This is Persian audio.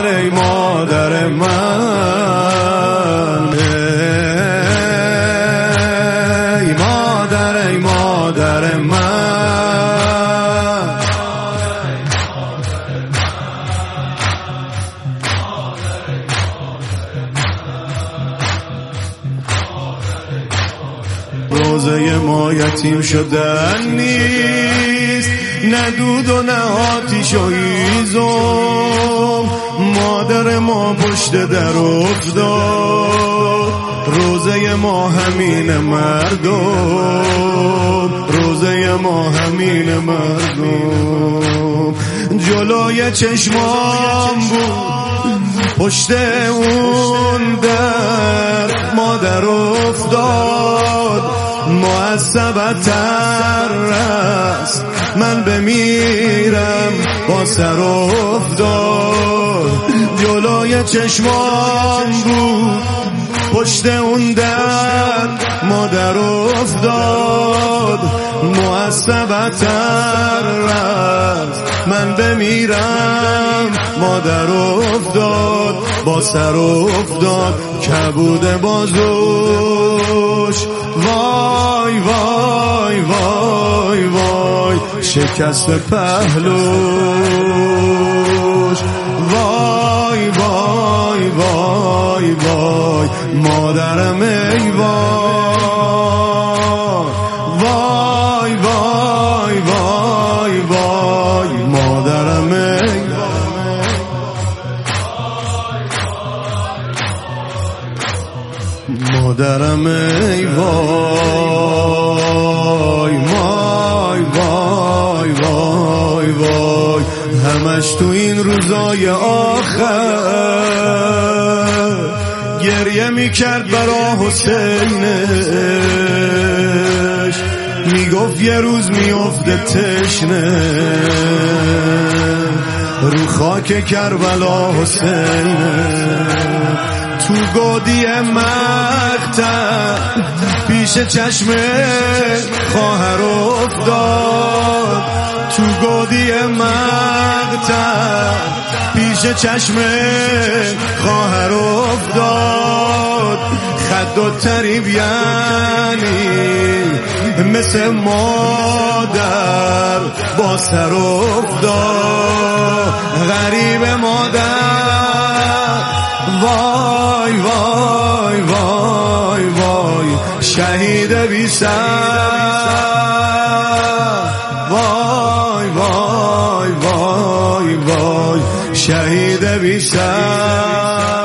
ای مادر من، ای مادر، ای مادر من. روزه ما یتیم شدن نیست، نه دود و نه آتیش و هیزم، مادر ما پشت در افتاد. روزه ما همین مردم، روزه ما همین مردم. جلوی چشمام بود پشت اون در مادر افتاد، معصبتر است من بمیرم با سر افتاد. جلوی چشمان بود پشت اون در مادر افتاد، معصبتر است من بمیرم مادر افتاد با سر افتاد. کبود بازوش وای وای وای وای، شکست پهلوش وای وای وای وای، مادرم ای وای وای وای وای، مادرم ای مادرم ای وای وای وای وای وای. همش تو این روزای آخر گریه میکرد برا حسینش، میگفت یه روز میفته تشنه رو خاک کربلا حسینش. تو گودی مقتل پیش چشم خواهر افتاد، تو گودی مقتل پیش چشم خواهر افتاد. خد و طریب یعنی مثل مادر با سر افتاد. غریب مادر وای وای وای وای، شهید بی سر وای وای وای وای، شهید بی سر.